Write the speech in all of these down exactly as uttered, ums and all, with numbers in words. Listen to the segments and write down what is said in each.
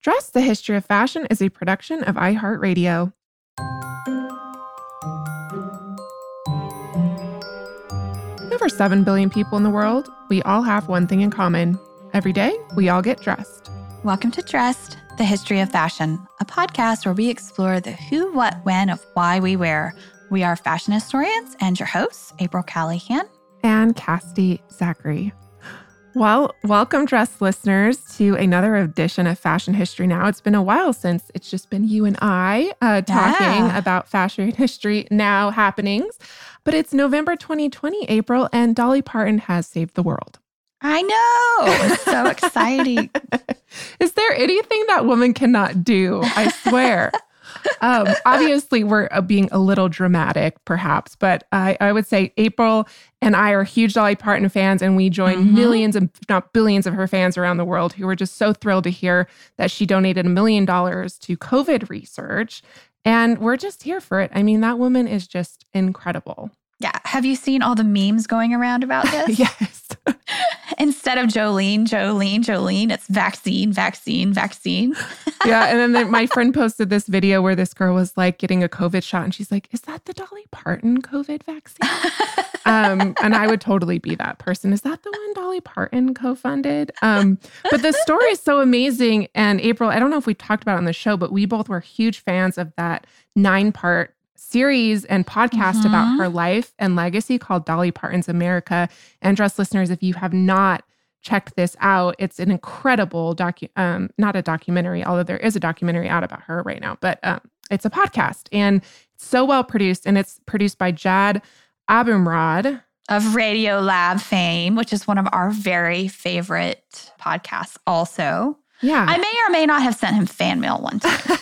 Dress, the History of Fashion is a production of iHeartRadio. Over seven billion people in the world. We all have one thing in common. Every day, we all get dressed. Welcome to Dressed, the History of Fashion, a podcast where we explore the who, what, when of why we wear. We are fashion historians and your hosts, April Callahan and Cassidy Zachary. Well, welcome, Dressed listeners, to another edition of Fashion History Now. It's been a while since it's just been you and I uh, talking yeah. about Fashion History Now happenings. But it's November twenty twenty, April, and Dolly Parton has saved the world. I know. It's so exciting. Is there anything that woman cannot do? I swear. um, obviously, we're uh, being a little dramatic, perhaps, but I, I would say April and I are huge Dolly Parton fans, and we join Mm-hmm. millions, if not billions, of her fans around the world who were just so thrilled to hear that she donated a million dollars to COVID research. And we're just here for it. I mean, that woman is just incredible. Yeah. Have you seen all the memes going around about this? Yes. Instead of Jolene, Jolene, Jolene, it's vaccine, vaccine, vaccine. Yeah. And then the, my friend posted this video where this girl was like getting a COVID shot. And she's like, is that the Dolly Parton COVID vaccine? um, and I would totally be that person. Is that the one Dolly Parton co-funded? Um, but the story is so amazing. And April, I don't know if we talked about it on the show, but we both were huge fans of that nine-part series and podcast Mm-hmm. about her life and legacy called Dolly Parton's America. And Dress listeners, if you have not checked this out, it's an incredible docu um, not a documentary, although there is a documentary out about her right now, but um, it's a podcast and it's so well produced, and it's produced by Jad Abumrad Of Radio Lab fame, which is one of our very favorite podcasts also. Yeah. I may or may not have sent him fan mail one time.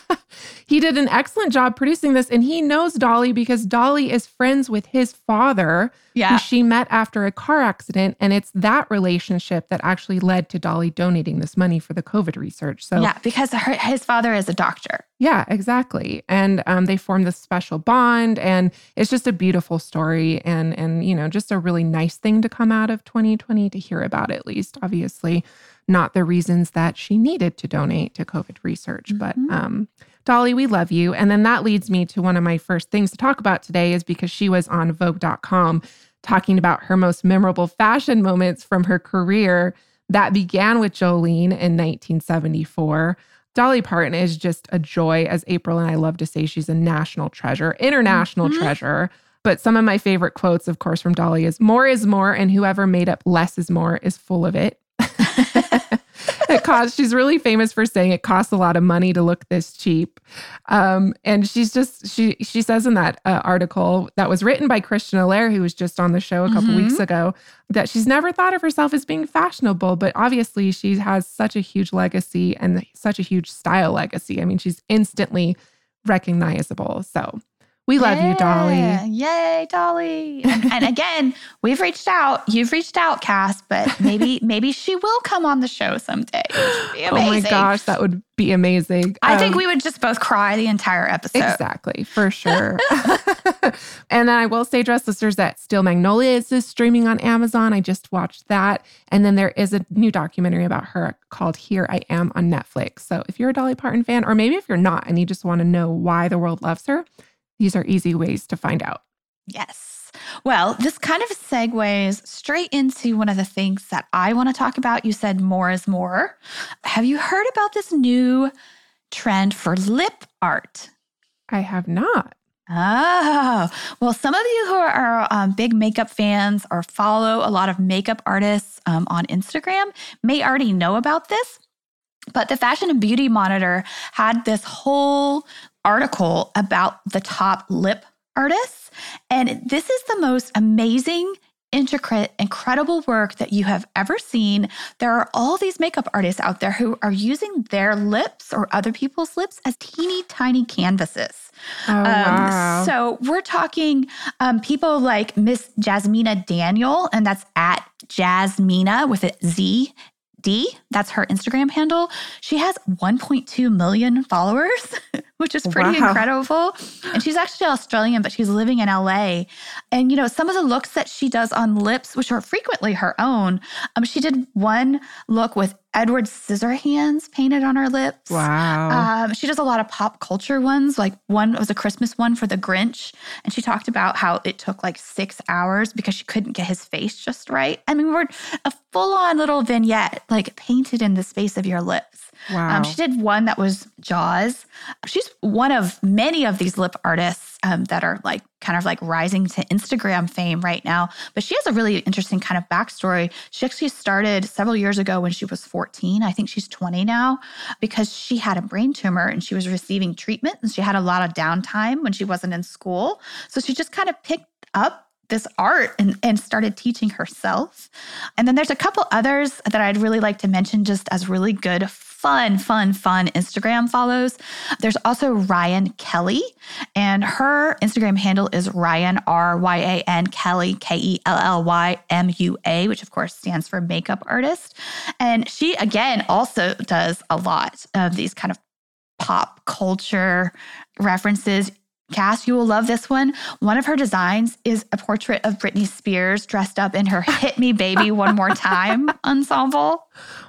He did an excellent job producing this, and he knows Dolly because Dolly is friends with his father, Yeah. who she met after a car accident. And it's that relationship that actually led to Dolly donating this money for the COVID research. So Yeah, because her, his father is a doctor. yeah, exactly. And um, they formed this special bond, and it's just a beautiful story, and, and, you know, just a really nice thing to come out of twenty twenty to hear about, at least. Obviously, not the reasons that she needed to donate to COVID research, Mm-hmm. but um, Dolly, we love you. And then that leads me to one of my first things to talk about today, is because she was on Vogue dot com talking about her most memorable fashion moments from her career that began with Jolene in nineteen seventy-four. Dolly Parton is just a joy, as April and I love to say. She's a national treasure, international Mm-hmm. treasure. But some of my favorite quotes, of course, from Dolly is "more is more, and whoever made up less is more is full of it." It costs, she's really famous for saying it costs a lot of money to look this cheap. Um, and she's just, she she says in that uh, article that was written by Christian Allaire, who was just on the show a couple Mhm. weeks ago, that she's never thought of herself as being fashionable, but obviously she has such a huge legacy and such a huge style legacy. I mean, she's instantly recognizable. So we love you, Dolly. Yay, Dolly. And, and again, we've reached out. You've reached out, Cass, but maybe maybe she will come on the show someday. Which would be amazing. Oh my gosh, that would be amazing. I think Um, we would just both cry the entire episode. Exactly, for sure. And then I will say, Dress listeners, that Steel Magnolias is streaming on Amazon. I just watched that. And then there is a new documentary about her called Here I Am on Netflix. So if you're a Dolly Parton fan, or maybe if you're not and you just want to know why the world loves her, these are easy ways to find out. Yes. Well, this kind of segues straight into one of the things that I want to talk about. You said more is more. Have you heard about this new trend for lip art? I have not. Oh, well, some of you who are um, big makeup fans or follow a lot of makeup artists um, on Instagram may already know about this. But the Fashion and Beauty Monitor had this whole article about the top lip artists. And this is the most amazing, intricate, incredible work that you have ever seen. There are all these makeup artists out there who are using their lips or other people's lips as teeny tiny canvases. Oh, Um, wow. So we're talking um, people like Miss Jasmina Daniel, and that's at Jasmina with a Z. D, that's her Instagram handle. She has one point two million followers. which is pretty Wow. incredible. And she's actually Australian, but she's living in L A. And, you know, some of the looks that she does on lips, which are frequently her own, um, she did one look with Edward Scissorhands painted on her lips. Wow. Um, she does a lot of pop culture ones. Like one was a Christmas one for the Grinch. And she talked about how it took like six hours because she couldn't get his face just right. I mean, we're a full-on little vignette, like painted in the space of your lips. Wow. Um, she did one that was Jaws. She's one of many of these lip artists um, that are like kind of like rising to Instagram fame right now. But she has a really interesting kind of backstory. She actually started several years ago when she was fourteen. I think she's twenty now, because she had a brain tumor and she was receiving treatment and she had a lot of downtime when she wasn't in school. So she just kind of picked up this art and, and started teaching herself. And then there's a couple others that I'd really like to mention just as really good, fun, fun, fun Instagram follows. There's also Ryan Kelly, and her Instagram handle is Ryan, R Y A N, Kelly, K E L L Y M U A, which of course stands for makeup artist. And she, again, also does a lot of these kind of pop culture references. Cass, you will love this one. One of her designs is a portrait of Britney Spears dressed up in her Hit Me Baby One More Time ensemble.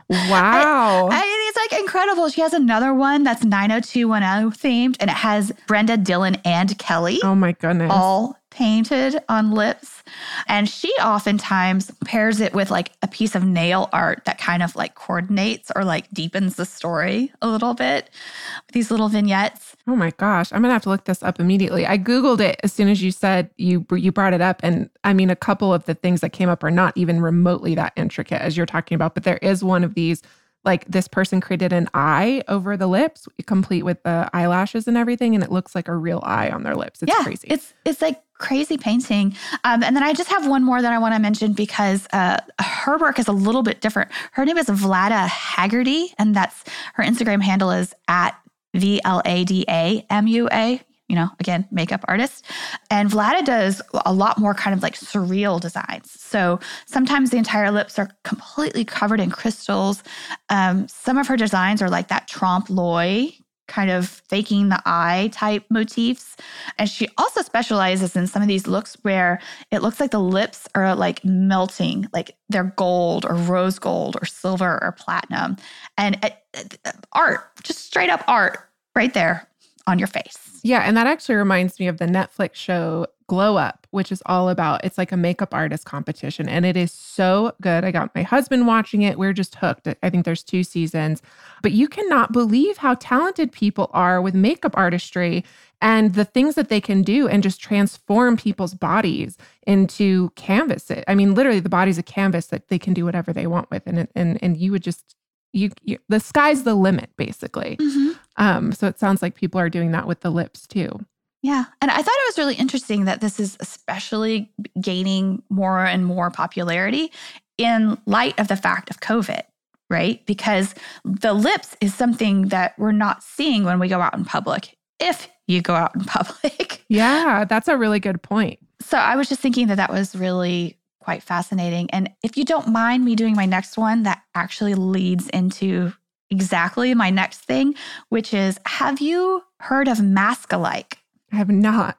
Wow. I, I, it's like incredible. She has another one that's nine oh two one oh themed, and it has Brenda, Dylan, and Kelly. Oh my goodness. All painted on lips. And she oftentimes pairs it with like a piece of nail art that kind of like coordinates or like deepens the story a little bit. These little vignettes. Oh my gosh. I'm going to have to look this up immediately. I Googled it as soon as you said you you brought it up. And I mean, a couple of the things that came up are not even remotely that intricate as you're talking about. But there is one of these, like this person created an eye over the lips, complete with the eyelashes and everything. And it looks like a real eye on their lips. It's yeah, crazy. It's, it's like crazy painting. Um, and then I just have one more that I want to mention because uh, her work is a little bit different. Her name is Vlada Haggerty, and that's her Instagram handle is at V L A D A M U A, you know, again, makeup artist. And Vlada does a lot more kind of like surreal designs. So sometimes the entire lips are completely covered in crystals. Um, some of her designs are like that trompe l'oeil, kind of faking the eye type motifs. And she also specializes in some of these looks where it looks like the lips are like melting, like they're gold or rose gold or silver or platinum. And uh, uh, art, just straight up art right there on your face. Yeah. And that actually reminds me of the Netflix show Glow Up, which is all about, it's like a makeup artist competition. And it is so good. I got my husband watching it. We're just hooked. I think there's two seasons. But you cannot believe how talented people are with makeup artistry and the things that they can do and just transform people's bodies into canvas. I mean, literally the body's a canvas that they can do whatever they want with. And and and you would just, you, you the sky's the limit, basically. Mm-hmm. Um, so it sounds like people are doing that with the lips too. Yeah. And I thought it was really interesting that this is especially gaining more and more popularity in light of the fact of COVID, right? Because the lips is something that we're not seeing when we go out in public, if you go out in public. Yeah, that's a really good point. So I was just thinking that that was really quite fascinating. And if you don't mind me doing my next one, that actually leads into exactly my next thing, which is, have you heard of Mask-alike? I have not.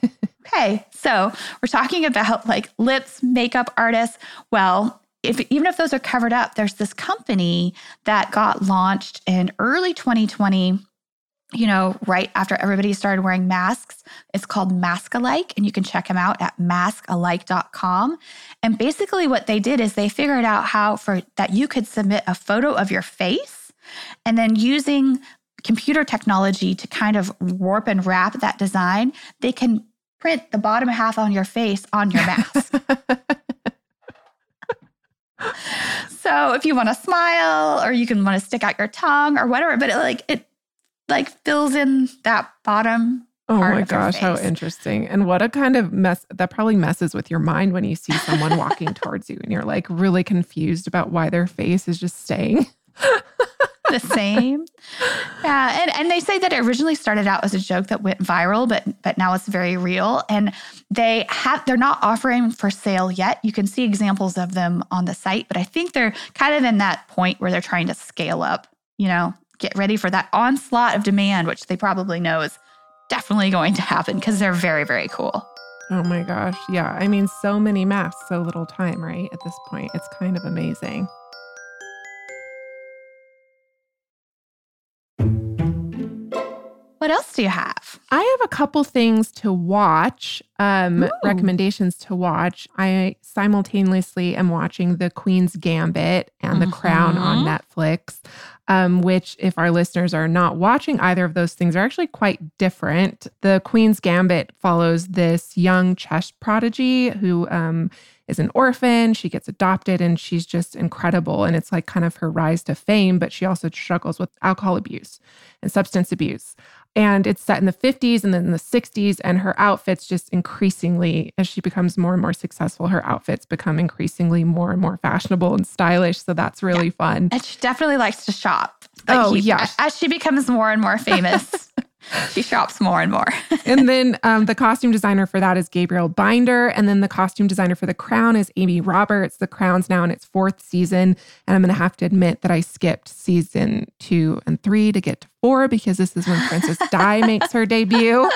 Okay, so we're talking about like lips, makeup artists. Well, if even if those are covered up, there's this company that got launched in early twenty twenty, you know, right after everybody started wearing masks. It's called Mask-alike, and you can check them out at mask alike dot com. And basically what they did is they figured out how for that you could submit a photo of your face, and then using computer technology to kind of warp and wrap that design, they can print the bottom half on your face on your mask. So if you want to smile, or you can want to stick out your tongue or whatever, but it like it like fills in that bottom Oh part my of your gosh, how face. interesting. And what a kind of mess that probably messes with your mind when you see someone walking towards you and you're like really confused about why their face is just staying the same. Yeah. And, and they say that it originally started out as a joke that went viral, but but now it's very real. And they have they're not offering for sale yet. You can see examples of them on the site, but I think they're kind of in that point where they're trying to scale up, you know, get ready for that onslaught of demand, which they probably know is definitely going to happen because they're very, very cool. Oh my gosh. Yeah. I mean, so many masks, so little time, right? At this point, it's kind of amazing. What else do you have? I have a couple things to watch, um, recommendations to watch. I simultaneously am watching The Queen's Gambit and mm-hmm. The Crown on Netflix, um, which if our listeners are not watching either of those things are actually quite different. The Queen's Gambit follows this young chess prodigy who um, is an orphan. She gets adopted and she's just incredible. And it's like kind of her rise to fame, but she also struggles with alcohol abuse and substance abuse. And it's set in the fifties and then in the sixties, and her outfits just increasingly, as she becomes more and more successful, her outfits become increasingly more and more fashionable and stylish. So that's really yeah. fun. And she definitely likes to shop. Like oh, he, yeah. As she becomes more and more famous, she shops more and more. And then um, the costume designer for that is Gabriel Binder. And then the costume designer for The Crown is Amy Roberts. The Crown's now in its fourth season. And I'm going to have to admit that I skipped season two and three to get to four because this is when Princess Di makes her debut.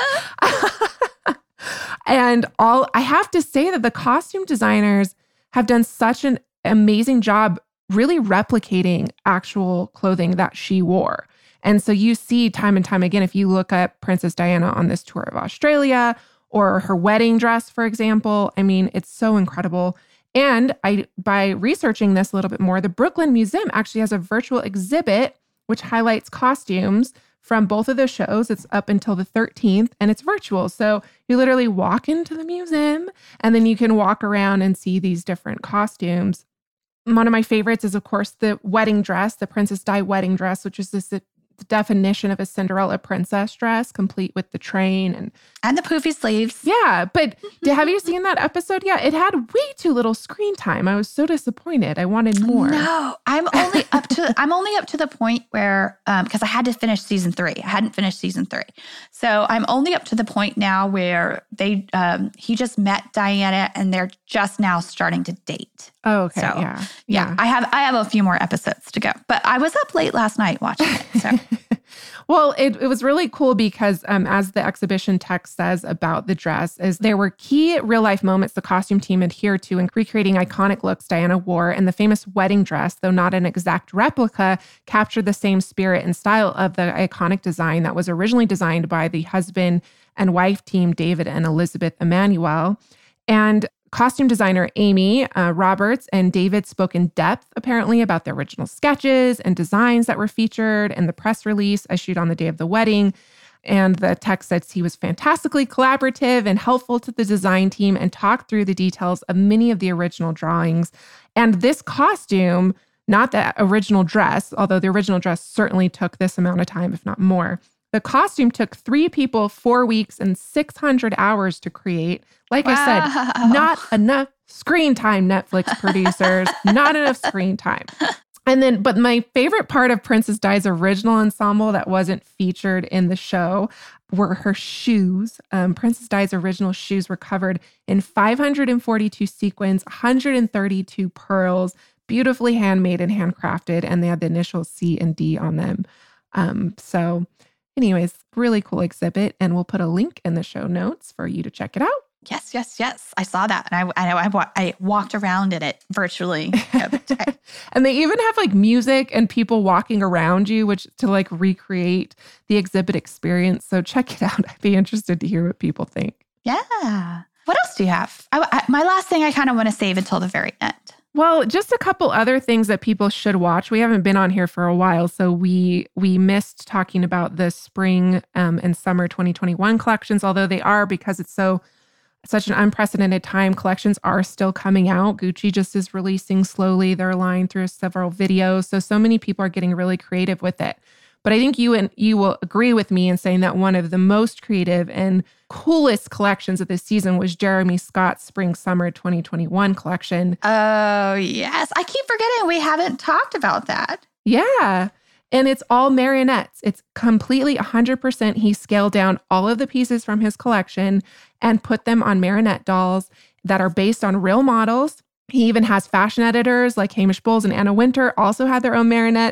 And all I have to say that the costume designers have done such an amazing job really replicating actual clothing that she wore. And so you see time and time again, if you look at Princess Diana on this tour of Australia or her wedding dress, for example, I mean, it's so incredible. And I, by researching this a little bit more, the Brooklyn Museum actually has a virtual exhibit which highlights costumes from both of the shows. It's up until the thirteenth and it's virtual. So you literally walk into the museum and then you can walk around and see these different costumes. One of my favorites is, of course, the wedding dress, the Princess Di wedding dress, which is this the definition of a Cinderella princess dress, complete with the train and and the poofy sleeves. Yeah, but have you seen that episode? Yeah, it had way too little screen time. I was so disappointed. I wanted more. No, I'm only up to I'm only up to the point where um because I had to finish season three. I hadn't finished season three, so I'm only up to the point now where they um he just met Diana and they're just now starting to date. Oh, okay. So, yeah. yeah. Yeah. I have I have a few more episodes to go. But I was up late last night watching it. So Well, it, it was really cool because um, as the exhibition text says about the dress, is there were key real-life moments the costume team adhered to in recreating iconic looks Diana wore, and the famous wedding dress, though not an exact replica, captured the same spirit and style of the iconic design that was originally designed by the husband and wife team, David and Elizabeth Emanuel. And costume designer Amy uh, Roberts and David spoke in depth, apparently, about the original sketches and designs that were featured in the press release issued on the day of the wedding. And the text says he was fantastically collaborative and helpful to the design team and talked through the details of many of the original drawings. And this costume, not the original dress, although the original dress certainly took this amount of time, if not more. The costume took three people, four weeks, and six hundred hours to create. Like wow. I said, not enough screen time, Netflix producers, not enough screen time. And then, but my favorite part of Princess Di's original ensemble that wasn't featured in the show were her shoes. Um, Princess Di's original shoes were covered in five hundred forty-two sequins, one hundred thirty-two pearls, beautifully handmade and handcrafted, and they had the initials C and D on them. Um, so anyways, really cool exhibit, and we'll put a link in the show notes for you to check it out. Yes, yes, yes. I saw that, and I I, I, I walked around in it virtually the other day. And they even have like music and people walking around you, which to like recreate the exhibit experience. So check it out. I'd be interested to hear what people think. Yeah. What else do you have? I, I, my last thing I kind of want to save until the very end. Well, just a couple other things that people should watch. We haven't been on here for a while, so we we missed talking about the spring um, and summer twenty twenty-one collections, although they are, because it's so such an unprecedented time, collections are still coming out. Gucci just is releasing slowly their line through several videos. So, so many people are getting really creative with it. But I think you and you will agree with me in saying that one of the most creative and coolest collections of this season was Jeremy Scott's Spring Summer twenty twenty-one collection. Oh, yes. I keep forgetting we haven't talked about that. Yeah. And it's all marionettes. It's completely one hundred percent. He scaled down all of the pieces from his collection and put them on marionette dolls that are based on real models. He even has fashion editors like Hamish Bowles and Anna Wintour also had their own marionettes.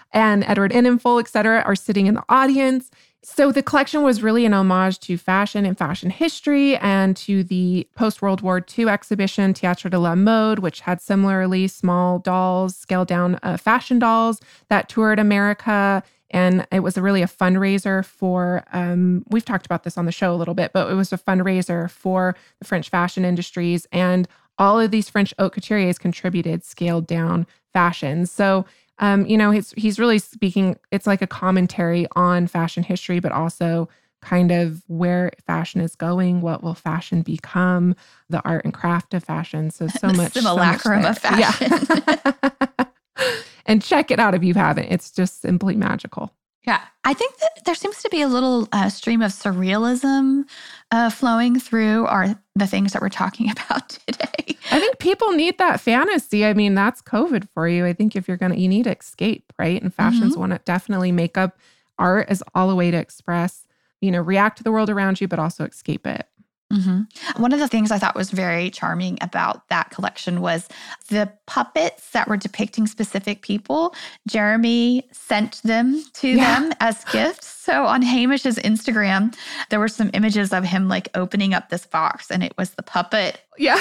and Edward Enninful, et cetera, are sitting in the audience. So the collection was really an homage to fashion and fashion history and to the post-World War Two exhibition, Théâtre de la Mode, which had similarly small dolls, scaled-down uh, fashion dolls that toured America. And it was a really a fundraiser for, um, we've talked about this on the show a little bit, but it was a fundraiser for the French fashion industries. And all of these French haute couturiers contributed scaled-down fashion. So Um, you know, he's he's really speaking, it's like a commentary on fashion history, but also kind of where fashion is going, what will fashion become, the art and craft of fashion. So, so the much. simulacrum so much of fashion. Yeah. And check it out if you haven't. It's just simply magical. Yeah. I think that there seems to be a little uh, stream of surrealism uh, flowing through our the things that we're talking about today. I think people need that fantasy. I mean, that's COVID for you. I think if you're going to, you need to escape, right? And fashions Mm-hmm. want to definitely make up art as all a way to express, you know, react to the world around you, but also escape it. Mm-hmm. One of the things I thought was very charming about that collection was the puppets that were depicting specific people. Jeremy sent them to Yeah. them as gifts. So on Hamish's Instagram, there were some images of him like opening up this box, and it was the puppet. Yeah.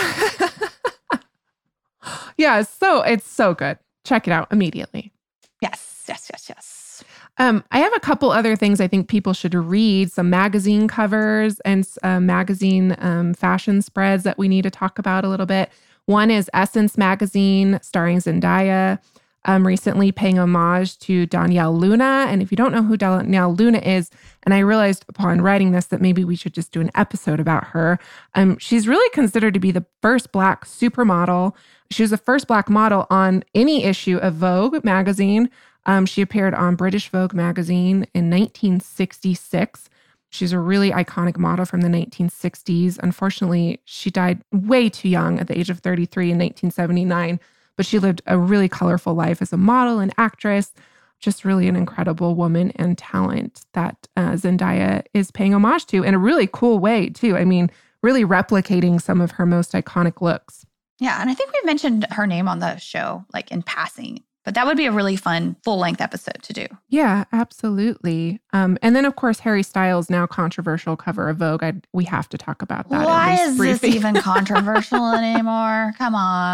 Yeah. So it's so good. Check it out immediately. Yes, yes, yes, yes. Um, I have a couple other things I think people should read, some magazine covers and uh, magazine um, fashion spreads that we need to talk about a little bit. One is Essence Magazine, starring Zendaya, um, recently paying homage to Danielle Luna. And if you don't know who Danielle Luna is, and I realized upon writing this that maybe we should just do an episode about her, um, she's really considered to be the first Black supermodel. She was the first Black model on any issue of Vogue magazine. Um, she appeared on British Vogue magazine in nineteen sixty-six. She's a really iconic model from the nineteen sixties. Unfortunately, she died way too young at the age of thirty-three in nineteen seventy-nine, but she lived a really colorful life as a model and actress. Just really an incredible woman and talent that uh, Zendaya is paying homage to in a really cool way, too. I mean, really replicating some of her most iconic looks. Yeah, and I think we mentioned her name on the show, like in passing. But that would be a really fun full-length episode to do. Yeah, absolutely. Um, and then, of course, Harry Styles' now controversial cover of Vogue. I, we have to talk about that. Why at least is briefly. this even controversial anymore? Come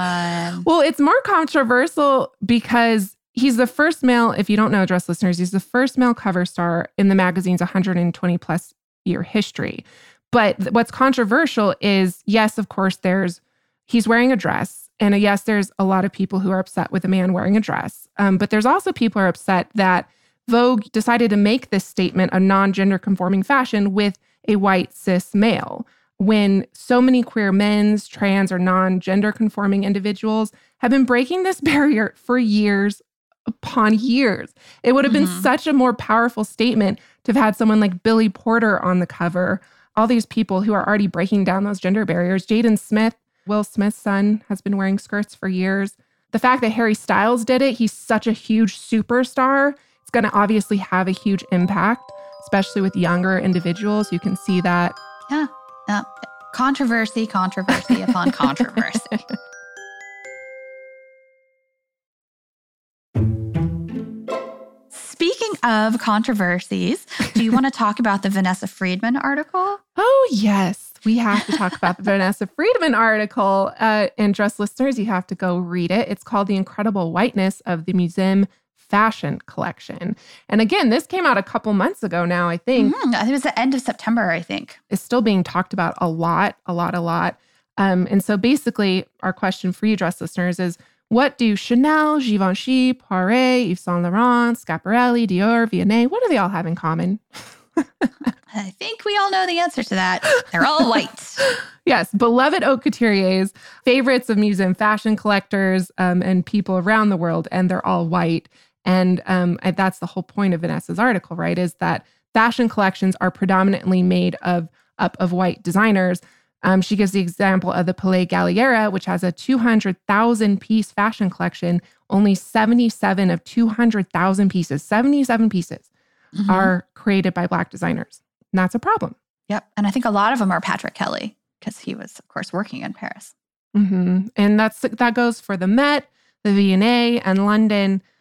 on. Well, it's more controversial because he's the first male, if you don't know, Dress listeners, he's the first male cover star in the magazine's one hundred twenty plus year history. But th- what's controversial is, yes, of course, there's, he's wearing a dress. And yes, there's a lot of people who are upset with a man wearing a dress. Um, but there's also people who are upset that Vogue decided to make this statement a non-gender conforming fashion with a white cis male, when so many queer men's, trans, or non-gender conforming individuals have been breaking this barrier for years upon years. It would have been Mhm. such a more powerful statement to have had someone like Billy Porter on the cover, all these people who are already breaking down those gender barriers. Jaden Smith, Will Smith's son, has been wearing skirts for years. The fact that Harry Styles did it, he's such a huge superstar. It's going to obviously have a huge impact, especially with younger individuals. You can see that. Yeah. Uh, controversy, controversy upon controversy. Speaking of controversies, do you want to talk about the Vanessa Friedman article? Oh, yes. We have to talk about the Vanessa Friedman article. Uh, and Dress listeners, you have to go read it. It's called The Incredible Whiteness of the Museum Fashion Collection. And again, this came out a couple months ago now, I think. Mm-hmm. It was the end of September, I think. It's still being talked about a lot, a lot, a lot. Um, and so basically, our question for you, Dress listeners, is what do Chanel, Givenchy, Poiret, Yves Saint Laurent, Schiaparelli, Dior, Vianney, what do they all have in common? I think we all know the answer to that. They're all white. Yes, beloved haute couturiers, favorites of museum fashion collectors um, and people around the world, and they're all white. And um, that's the whole point of Vanessa's article, right? Is that fashion collections are predominantly made of up of white designers. Um, she gives the example of the Palais Galliera, which has a two hundred thousand piece fashion collection. Only seventy-seven of two hundred thousand pieces, seventy-seven pieces, mm-hmm. are created by Black designers. And that's a problem. Yep. And I think a lot of them are Patrick Kelly, because he was, of course, working in Paris. Mm-hmm. And that's that goes for the Met, the V and A, and London.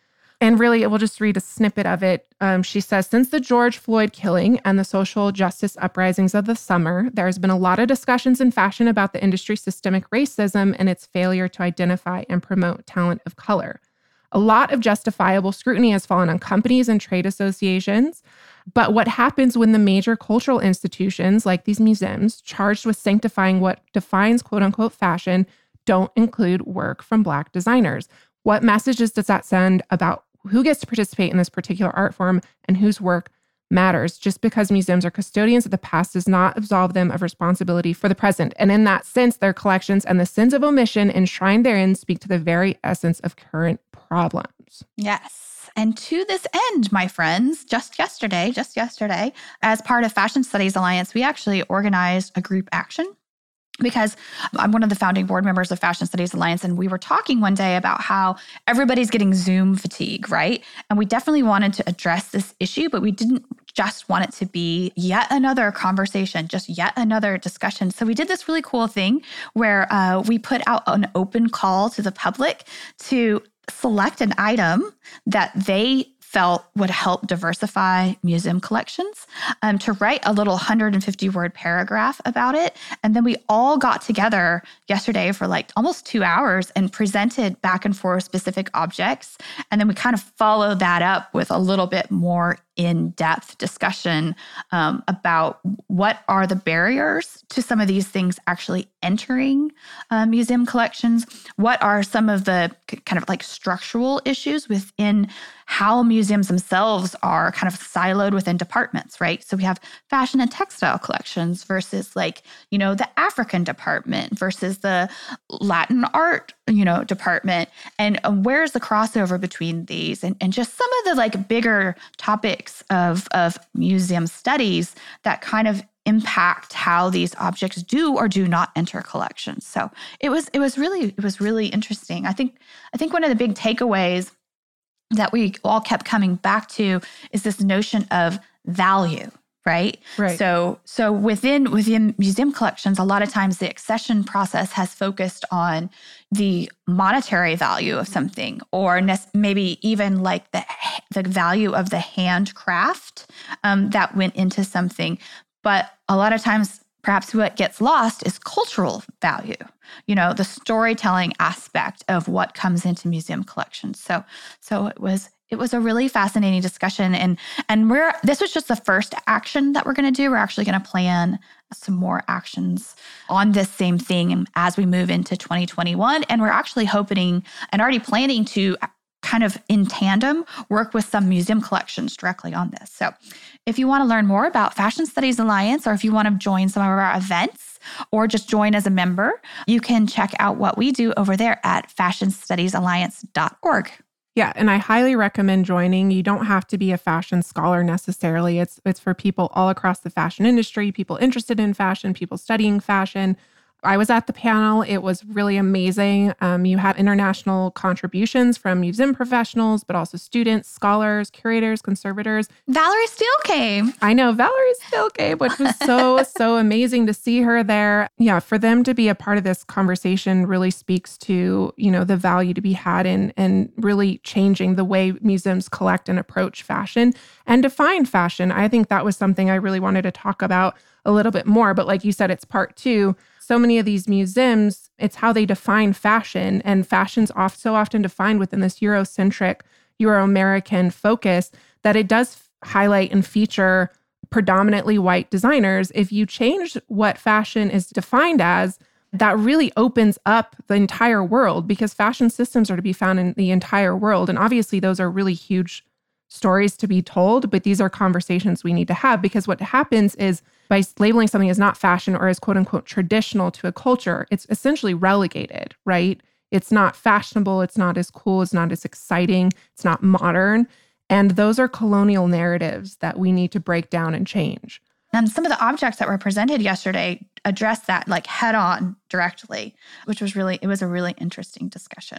And really, we'll just read a snippet of it. Um, she says, since the George Floyd killing and the social justice uprisings of the summer, there has been a lot of discussions in fashion about the industry's systemic racism and its failure to identify and promote talent of color. A lot of justifiable scrutiny has fallen on companies and trade associations. But what happens when the major cultural institutions, like these museums, charged with sanctifying what defines quote unquote fashion, don't include work from Black designers? What messages does that send about who gets to participate in this particular art form and whose work matters? Just because museums are custodians of the past does not absolve them of responsibility for the present. And in that sense, their collections and the sins of omission enshrined therein speak to the very essence of current problems. Yes. And to this end, my friends, just yesterday, just yesterday, as part of Fashion Studies Alliance, we actually organized a group action. Because I'm one of the founding board members of Fashion Studies Alliance, and we were talking one day about how everybody's getting Zoom fatigue, right? And we definitely wanted to address this issue, but we didn't just want it to be yet another conversation, just yet another discussion. So we did this really cool thing where uh, we put out an open call to the public to select an item that they felt would help diversify museum collections, um, to write a little one hundred fifty word paragraph about it. And then we all got together yesterday for like almost two hours and presented back and forth specific objects. And then we kind of followed that up with a little bit more in-depth discussion um, about what are the barriers to some of these things actually entering uh, museum collections. What are some of the c- kind of like structural issues within how museums themselves are kind of siloed within departments, right? So we have fashion and textile collections versus like, you know, the African department versus the Latin art, you know, department. And uh, where's the crossover between these? And, and just some of the like bigger topics of, of museum studies that kind of impact how these objects do or do not enter collections. So it was it was really it was really interesting. I think I think one of the big takeaways that we all kept coming back to is this notion of value, right? Right. So so within within museum collections, a lot of times the accession process has focused on the monetary value of something, or ne- maybe even like the the value of the handcraft um, that went into something. But a lot of times, perhaps what gets lost is cultural value, you know, the storytelling aspect of what comes into museum collections. So, so it was it was a really fascinating discussion, and and we're this was just the first action that we're going to do. We're actually going to plan some more actions on this same thing as we move into twenty twenty-one, and we're actually hoping and already planning to kind of in tandem work with some museum collections directly on this. So if you want to learn more about Fashion Studies Alliance, or if you want to join some of our events or just join as a member, you can check out what we do over there at fashion studies alliance dot org. Yeah, and I highly recommend joining. You don't have to be a fashion scholar necessarily. It's it's for people all across the fashion industry, people interested in fashion, people studying fashion. I was at the panel. It was really amazing. Um, you had international contributions from museum professionals, but also students, scholars, curators, conservators. Valerie Steele came. I know Valerie Steele came, which was so, so amazing to see her there. Yeah, for them to be a part of this conversation really speaks to, you know, the value to be had in, in really changing the way museums collect and approach fashion and define fashion. I think that was something I really wanted to talk about a little bit more. But like you said, it's part two. So many of these museums, it's how they define fashion, and fashion's oft, so often defined within this Eurocentric, Euro-American focus that it does highlight and feature predominantly white designers. If you change what fashion is defined as, that really opens up the entire world, because fashion systems are to be found in the entire world. And obviously those are really huge stories to be told, but these are conversations we need to have, because what happens is by labeling something as not fashion or as quote unquote traditional to a culture, it's essentially relegated, right? It's not fashionable. It's not as cool. It's not as exciting. It's not modern. And those are colonial narratives that we need to break down and change. And some of the objects that were presented yesterday addressed that like head on directly, which was really, it was a really interesting discussion.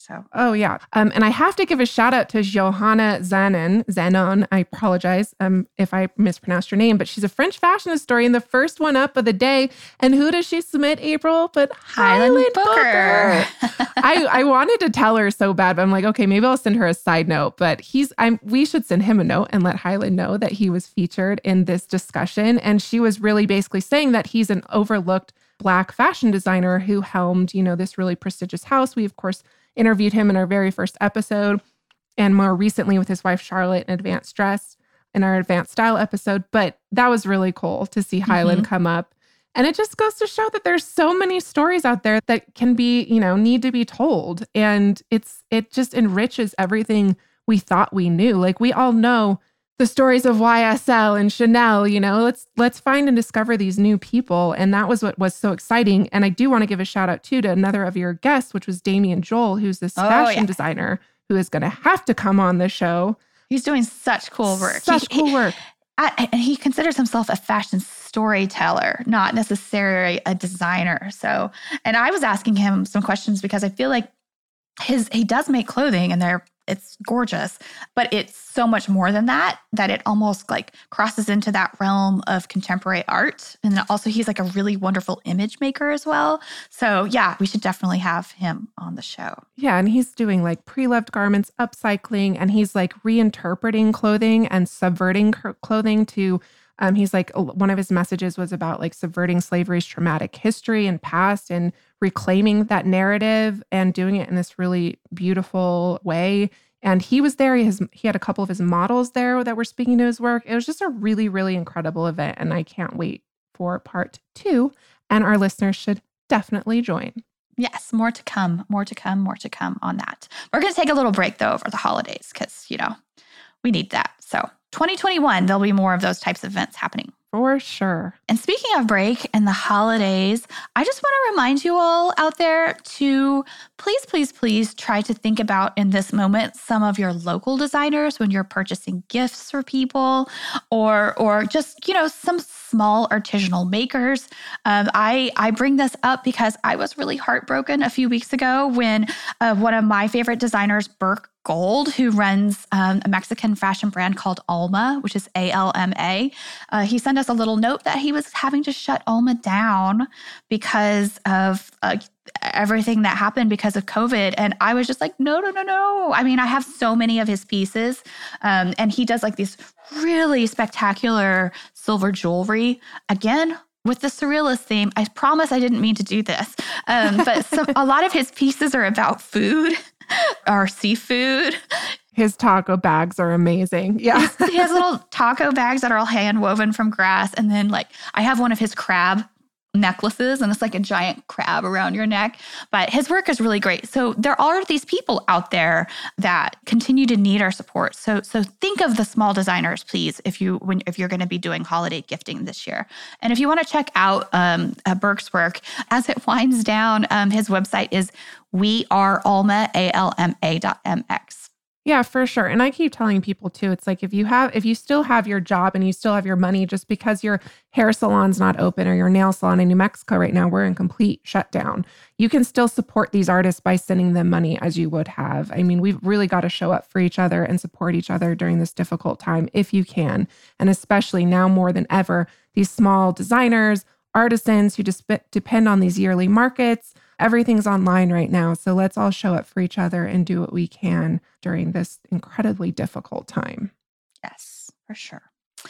So, oh yeah. Um, and I have to give a shout out to Johanna Zanon, Zanon. I apologize um, if I mispronounced your name, but she's a French fashion historian, the first one up of the day. And who does she submit, April? But Hyland Hyland Booker. Booker. I, I wanted to tell her so bad, but I'm like, okay, maybe I'll send her a side note. But he's, I'm, we should send him a note and let Hyland know that he was featured in this discussion. And she was really basically saying that he's an overlooked Black fashion designer who helmed, you know, this really prestigious house. We, of course, interviewed him in our very first episode, and more recently with his wife Charlotte in Advanced Dress in our Advanced Style episode. But that was really cool to see Hyland mm-hmm. come up. And it just goes to show that there's so many stories out there that can be, you know, need to be told. And it's it just enriches everything we thought we knew. Like, we all know the stories of Y S L and Chanel, you know, let's let's find and discover these new people. And that was what was so exciting. And I do want to give a shout out too to another of your guests, which was Damien Joel, who's this oh, fashion yeah. designer who is going to have to come on the show. He's doing such cool work. Such he, cool work. I, and he considers himself a fashion storyteller, not necessarily a designer. So, and I was asking him some questions because I feel like his he does make clothing, and they're it's gorgeous, but it's so much more than that, that it almost like crosses into that realm of contemporary art. And also he's like a really wonderful image maker as well. So yeah, we should definitely have him on the show. Yeah. And he's doing like pre-loved garments, upcycling, and he's like reinterpreting clothing and subverting clothing to, um, he's like, one of his messages was about like subverting slavery's traumatic history and past and reclaiming that narrative and doing it in this really beautiful way. And he was there. He, has, he had a couple of his models there that were speaking to his work. It was just a really, really incredible event. And I can't wait for part two. And our listeners should definitely join. Yes, more to come, more to come, more to come on that. We're going to take a little break, though, over the holidays because, you know, we need that. So twenty twenty-one, there'll be more of those types of events happening. For sure. And speaking of break and the holidays, I just want to remind you all out there to please, please, please try to think about in this moment some of your local designers when you're purchasing gifts for people, or or just, you know, some small artisanal makers. Um, I, I bring this up because I was really heartbroken a few weeks ago when uh, one of my favorite designers, Burke Gold, who runs um, a Mexican fashion brand called Alma, which is A L M A. Uh, he sent us a little note that he was having to shut Alma down because of uh, everything that happened because of COVID. And I was just like, no, no, no, no. I mean, I have so many of his pieces. Um, and he does like these really spectacular silver jewelry. Again, with the surrealist theme. I promise I didn't mean to do this. Um, but some, a lot of his pieces are about food or seafood. His taco bags are amazing. Yeah. He has little taco bags that are all hand woven from grass. And then like I have one of his crab necklaces, and it's like a giant crab around your neck. But his work is really great. So there are these people out there that continue to need our support. So so think of the small designers, please, if you when if you're going to be doing holiday gifting this year. And if you want to check out um, uh, Burke's work as it winds down, um, his website is we are alma a l m a dot m x. Yeah, for sure. And I keep telling people too, it's like if you have, if you still have your job and you still have your money, just because your hair salon's not open or your nail salon in New Mexico right now, we're in complete shutdown. You can still support these artists by sending them money as you would have. I mean, we've really got to show up for each other and support each other during this difficult time if you can. And especially now more than ever, these small designers, artisans who just depend on these yearly markets. Everything's online right now. So let's all show up for each other and do what we can during this incredibly difficult time. Yes, for sure.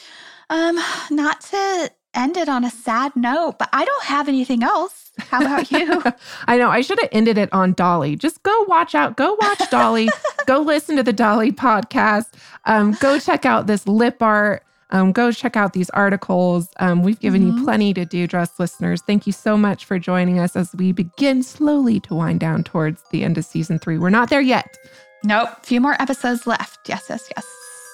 Um, not to end it on a sad note, but I don't have anything else. How about you? I know. I should have ended it on Dolly. Just go watch out. Go watch Dolly. Go listen to the Dolly podcast. Um, go check out this lip art. Um, go check out these articles. Um, we've given mm-hmm. you plenty to do, Dress listeners. Thank you so much for joining us as we begin slowly to wind down towards the end of season three. We're not there yet. Nope. A few more episodes left. Yes, yes, yes.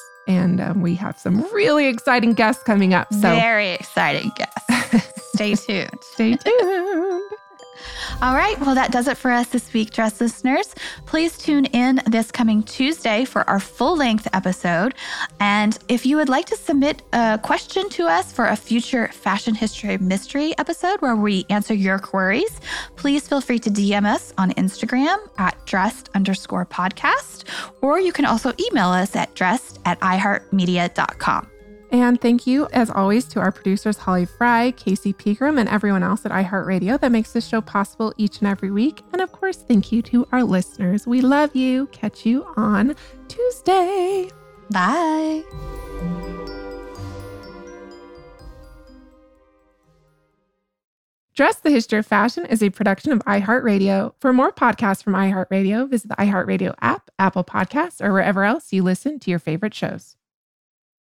And um, we have some really exciting guests coming up. So very exciting guests. Stay tuned. Stay tuned. All right. Well, that does it for us this week, Dress listeners. Please tune in this coming Tuesday for our full-length episode. And if you would like to submit a question to us for a future Fashion History Mystery episode where we answer your queries, please feel free to D M us on Instagram at dressed underscore podcast, or you can also email us at dressed at iheartmedia dot com. And thank you, as always, to our producers, Holly Fry, Casey Pegram, and everyone else at iHeartRadio that makes this show possible each and every week. And of course, thank you to our listeners. We love you. Catch you on Tuesday. Bye. Dress the History of Fashion is a production of iHeartRadio. For more podcasts from iHeartRadio, visit the iHeartRadio app, Apple Podcasts, or wherever else you listen to your favorite shows.